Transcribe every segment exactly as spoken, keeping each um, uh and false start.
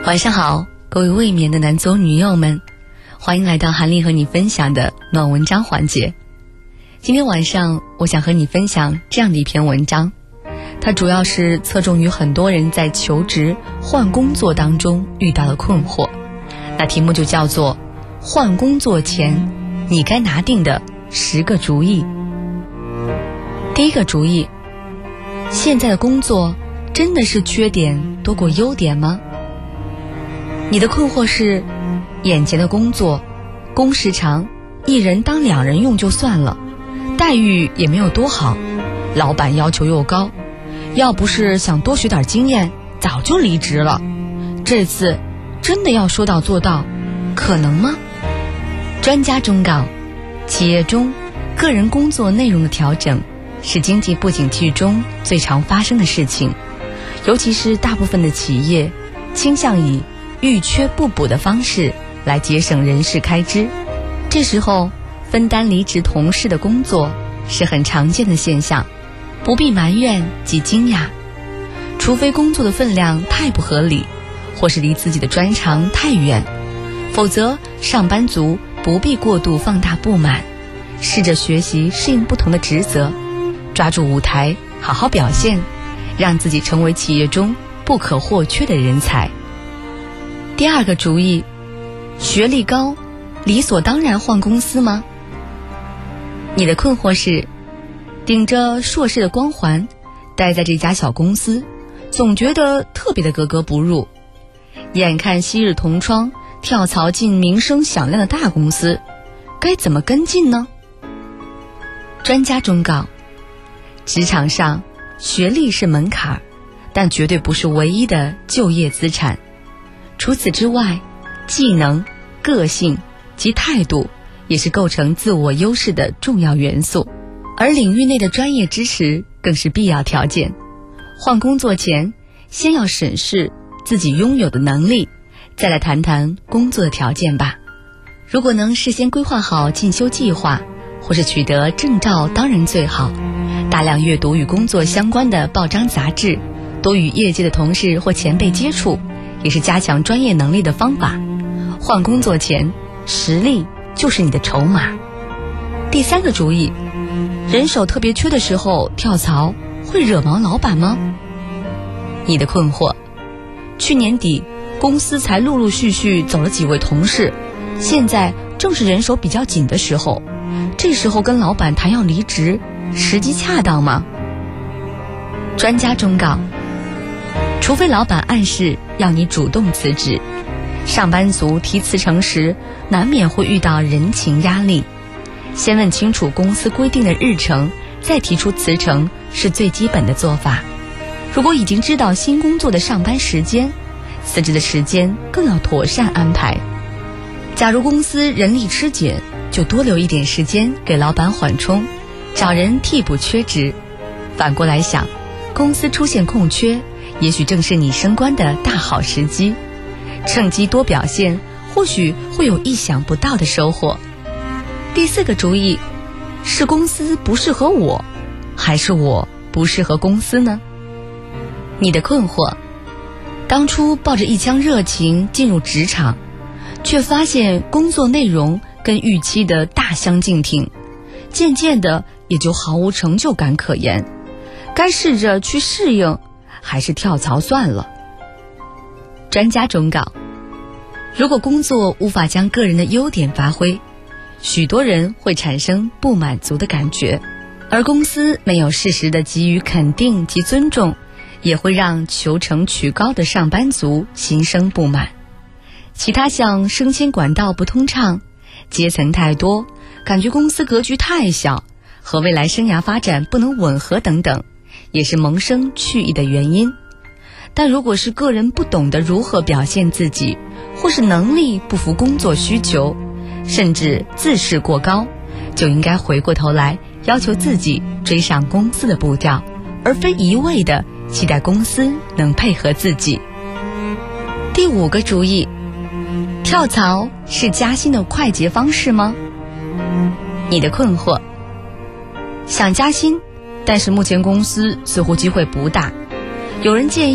晚上好，各位未眠的男左女右们，欢迎来到韩丽和你分享的暖文章环节。今天晚上我想和你分享这样的一篇文章，它主要是侧重于很多人在求职换工作当中遇到的困惑。那题目就叫做换工作前你该拿定的十个主意。第一个主意，现在的工作真的是缺点多过优点吗？你的困惑是，眼前的工作工时长，一人当两人用就算了，待遇也没有多好，老板要求又高，要不是想多学点经验，早就离职了。这次真的要说到做到，可能吗？专家忠告，企业中个人工作内容的调整是经济不景气中最常发生的事情，尤其是大部分的企业倾向以遇缺不补的方式来节省人事开支，这时候分担离职同事的工作是很常见的现象，不必埋怨及惊讶，除非工作的分量太不合理，或是离自己的专长太远，否则上班族不必过度放大不满，试着学习适应不同的职责，抓住舞台好好表现，让自己成为企业中不可或缺的人才。第二个主意，学历高理所当然换公司吗？你的困惑是，顶着硕士的光环待在这家小公司，总觉得特别的格格不入，眼看昔日同窗跳槽进名声响亮的大公司，该怎么跟进呢？专家忠告，职场上学历是门槛，但绝对不是唯一的就业资产。除此之外，技能、个性及态度也是构成自我优势的重要元素，而领域内的专业知识更是必要条件。换工作前，先要审视自己拥有的能力，再来谈谈工作的条件吧。如果能事先规划好进修计划，或是取得证照当然最好，大量阅读与工作相关的报章杂志，多与业界的同事或前辈接触，也是加强专业能力的方法。换工作前，实力就是你的筹码。第三个主意，人手特别缺的时候跳槽会惹毛老板吗？你的困惑，去年底公司才陆陆续续走了几位同事，现在正是人手比较紧的时候，这时候跟老板谈要离职，时机恰当吗？专家忠告，除非老板暗示要你主动辞职，上班族提辞呈时难免会遇到人情压力，先问清楚公司规定的日程，再提出辞呈是最基本的做法。如果已经知道新工作的上班时间，辞职的时间更要妥善安排。假如公司人力吃紧，就多留一点时间给老板缓冲，找人替补缺职。反过来想，公司出现空缺，也许正是你升官的大好时机，趁机多表现，或许会有意想不到的收获。第四个主意，是公司不适合我，还是我不适合公司呢？你的困惑，当初抱着一腔热情进入职场，却发现工作内容跟预期的大相径庭，渐渐的也就毫无成就感可言，该试着去适应，还是跳槽算了？专家忠告，如果工作无法将个人的优点发挥，许多人会产生不满足的感觉，而公司没有适时的给予肯定及尊重，也会让求成取高的上班族心生不满。其他像升迁管道不通畅，阶层太多，感觉公司格局太小，和未来生涯发展不能吻合等等，也是萌生去意的原因。但如果是个人不懂得如何表现自己，或是能力不符工作需求，甚至自视过高，就应该回过头来要求自己追上公司的步调，而非一味的期待公司能配合自己。第五个主意，跳槽是加薪的快捷方式吗？你的困惑，想加薪，但是目前公司似乎机会不大，有人建议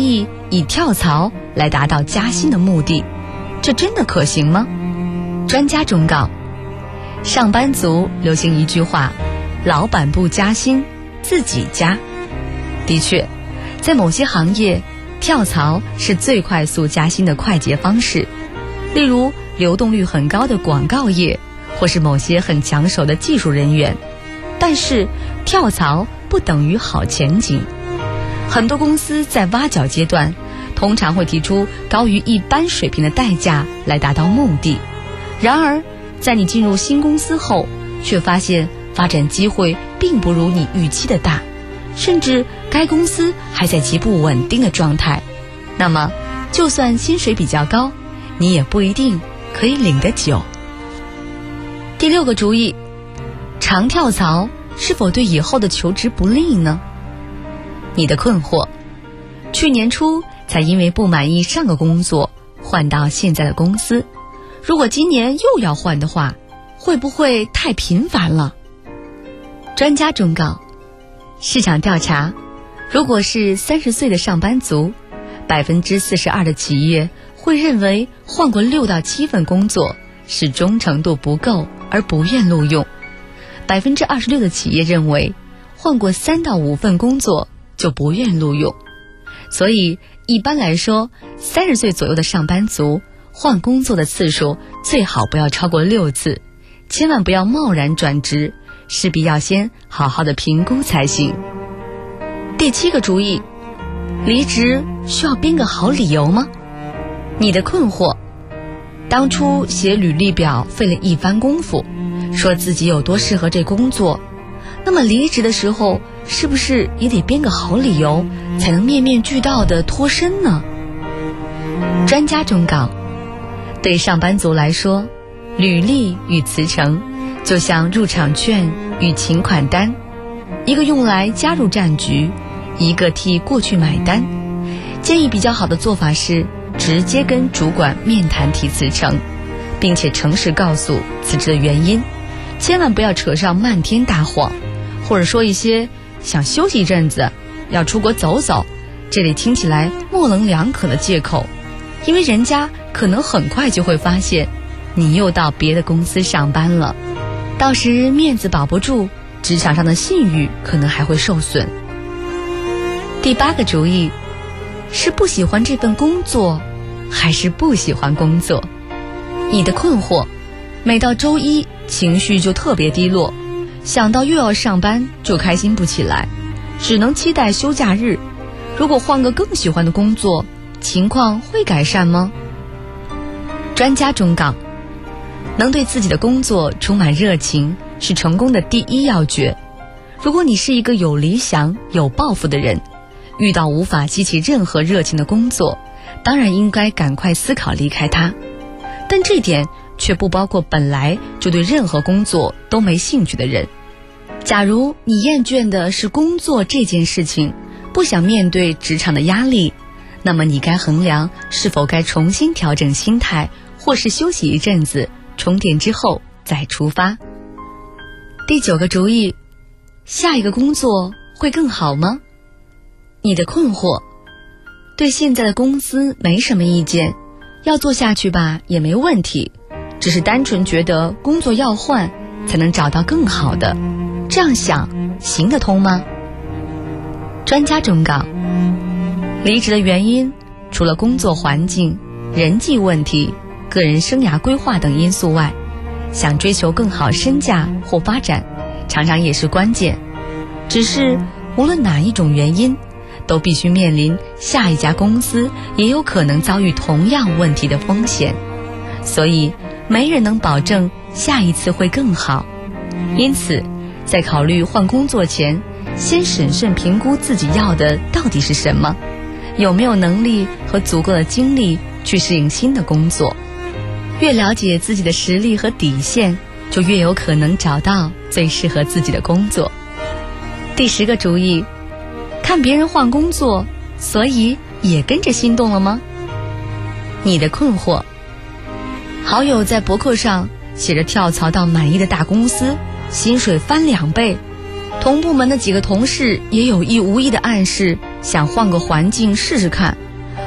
以跳槽来达到加薪的目的，这真的可行吗？专家忠告，上班族流行一句话，老板不加薪，自己加。的确，在某些行业，跳槽是最快速加薪的快捷方式，例如流动率很高的广告业，或是某些很抢手的技术人员。但是跳槽不等于好前景，很多公司在挖角阶段通常会提出高于一般水平的代价来达到目的，然而在你进入新公司后，却发现发展机会并不如你预期的大，甚至该公司还在极不稳定的状态，那么就算薪水比较高，你也不一定可以领得久。第六个主意，常跳槽是否对以后的求职不利呢？你的困惑，去年初才因为不满意上个工作换到现在的公司，如果今年又要换的话，会不会太频繁了？专家忠告，市场调查，如果是三十岁的上班族，百分之四十二的企业会认为换过六到七份工作是忠诚度不够而不愿录用，百分之二十六的企业认为换过三到五份工作就不愿录用。所以一般来说，三十岁左右的上班族换工作的次数最好不要超过六次，千万不要贸然转职，势必要先好好的评估才行。第七个主意，离职需要编个好理由吗？你的困惑，当初写履历表费了一番功夫，说自己有多适合这工作，那么离职的时候是不是也得编个好理由，才能面面俱到的脱身呢？专家忠告，对上班族来说，履历与辞呈就像入场券与请款单，一个用来加入战局，一个替过去买单。建议比较好的做法是直接跟主管面谈提辞呈，并且诚实告诉辞职的原因，千万不要扯上漫天大谎，或者说一些想休息一阵子，要出国走走，这里听起来模棱两可的借口，因为人家可能很快就会发现你又到别的公司上班了，到时面子保不住，职场上的信誉可能还会受损。第八个主意，是不喜欢这份工作还是不喜欢工作？你的困惑，每到周一情绪就特别低落，想到又要上班就开心不起来，只能期待休假日。如果换个更喜欢的工作，情况会改善吗？专家忠告，能对自己的工作充满热情是成功的第一要诀。如果你是一个有理想有抱负的人，遇到无法激起任何热情的工作，当然应该赶快思考离开它，但这点却不包括本来就对任何工作都没兴趣的人。假如你厌倦的是工作这件事情，不想面对职场的压力，那么你该衡量是否该重新调整心态，或是休息一阵子，充电之后再出发。第九个主意，下一个工作会更好吗？你的困惑，对现在的公司没什么意见，要做下去吧也没问题，只是单纯觉得工作要换才能找到更好的，这样想行得通吗？专家忠告，离职的原因除了工作环境、人际问题、个人生涯规划等因素外，想追求更好身价或发展常常也是关键。只是无论哪一种原因，都必须面临下一家公司也有可能遭遇同样问题的风险，所以没人能保证下一次会更好。因此在考虑换工作前，先审慎评估自己要的到底是什么，有没有能力和足够的精力去适应新的工作。越了解自己的实力和底线，就越有可能找到最适合自己的工作。第十个主意，看别人换工作，所以也跟着心动了吗？你的困惑，好友在博客上写着跳槽到满意的大公司，薪水翻两倍，同部门的几个同事也有意无意的暗示想换个环境试试看，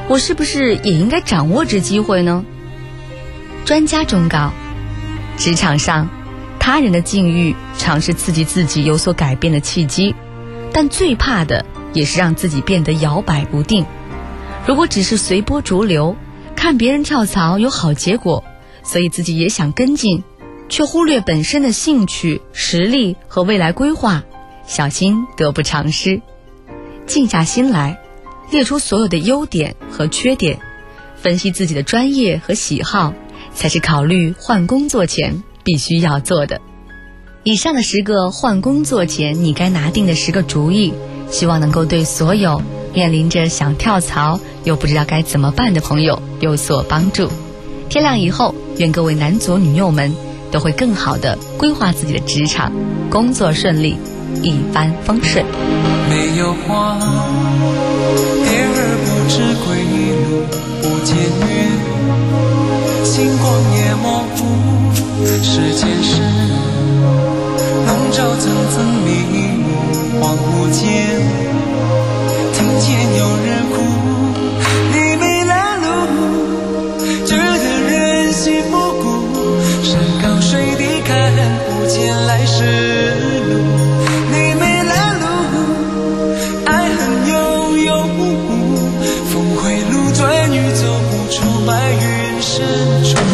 我是不是也应该掌握这机会呢？专家忠告，职场上他人的境遇常是刺激自己有所改变的契机，但最怕的也是让自己变得摇摆不定。如果只是随波逐流，看别人跳槽有好结果，所以自己也想跟进，却忽略本身的兴趣、实力和未来规划，小心得不偿失。静下心来，列出所有的优点和缺点，分析自己的专业和喜好，才是考虑换工作前必须要做的。以上的十个换工作前你该拿定的十个主意，希望能够对所有面临着想跳槽又不知道该怎么办的朋友有所帮助。天亮以后，愿各位男左女右们都会更好地规划自己的职场，工作顺利，一帆风顺。 没有花，蝶儿不知归路，不见月，星光也模糊，时间是笼罩层层迷雾，荒芜间听见有人哭，你没来路，觉得人心不古，山高水低看不见来时路，你没来路，爱恨悠悠无无，峰回路转与走不出白云深处，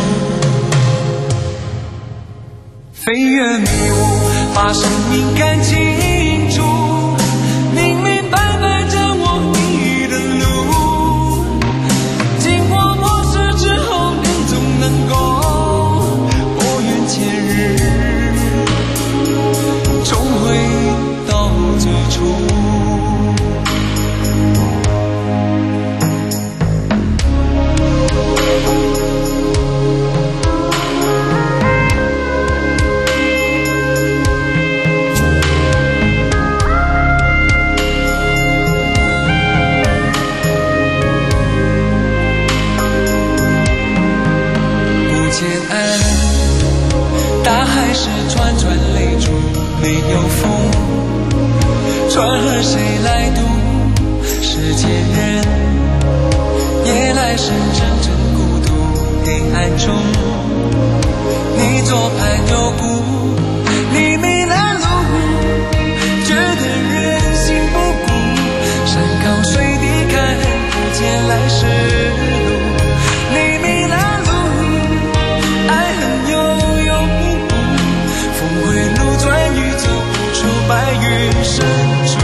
飞越迷雾，把生命看清楚，明明白白掌握你的路，经过磨蚀之后，你总能够拨云见日，重回到最初。大海是串串泪珠，没有风，船儿谁来渡？世界人，夜来深阵阵孤独，黑暗中，你左盼右顾，你没来路，觉得人心不古，山高水低看不见来时路，你没来路，爱恨悠悠无无，峰回路转与走不出白云深处，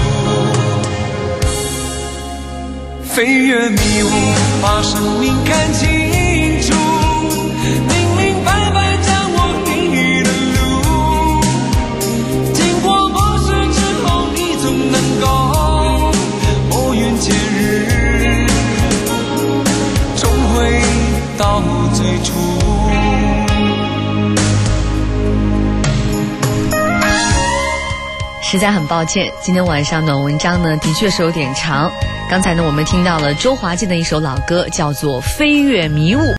飞越迷雾，把生命看清楚，明明白白掌握你的路，经过磨蚀之后，你总能够拨云见日，重回到最初。 实在很抱歉，今天晚上暖文章呢的确是有点长。刚才呢我们听到了周华健的一首老歌，叫做《飞越迷雾》。